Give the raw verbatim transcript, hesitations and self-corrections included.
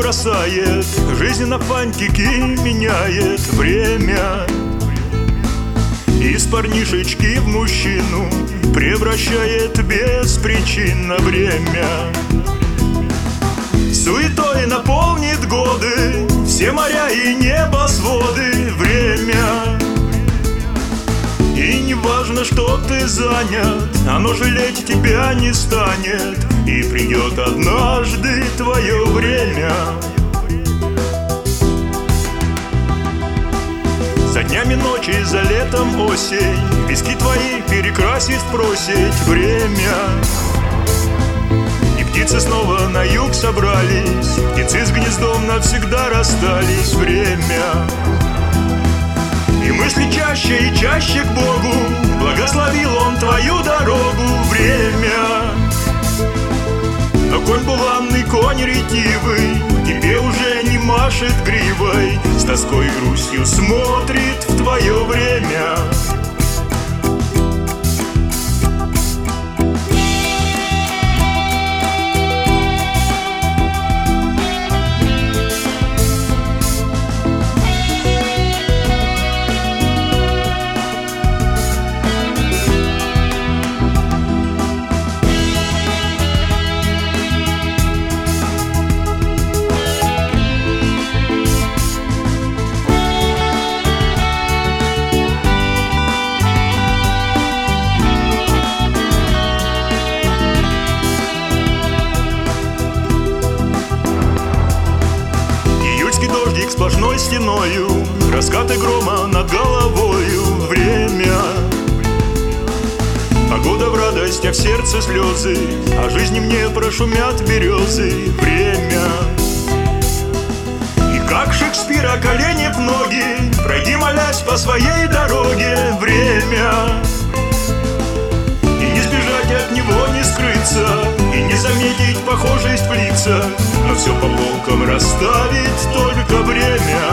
бросает, жизнь на фантики меняет время. Из парнишечки в мужчину превращает беспричинно время. Суетой наполнит годы, все моря и небосводы. Время. И не важно, что ты занят, оно жалеть тебя не станет. И придет однажды твое время. За днями ночи, за летом осень, виски твои перекрасит в просить время. И птицы снова на юг собрались, птицы с гнездом навсегда расстались. Время. И мысли чаще и чаще к Богу, благословил Он твою дорогу. Время. Но конь буланный, конь ретивый, тебе уже не машет гривой, с тоской и грустью смотрит в твое время. Сплошной стеною, раскаты грома над головою. Время. Погода в радость, а в сердце слезы, а жизни мне прошумят березы. Время. И как Шекспира колени в ноги, пройди, молясь, по своей дороге. Время. И не сбежать от него, не скрыться, и не заметить похожесть в лицах, но все по полкам расставить только время.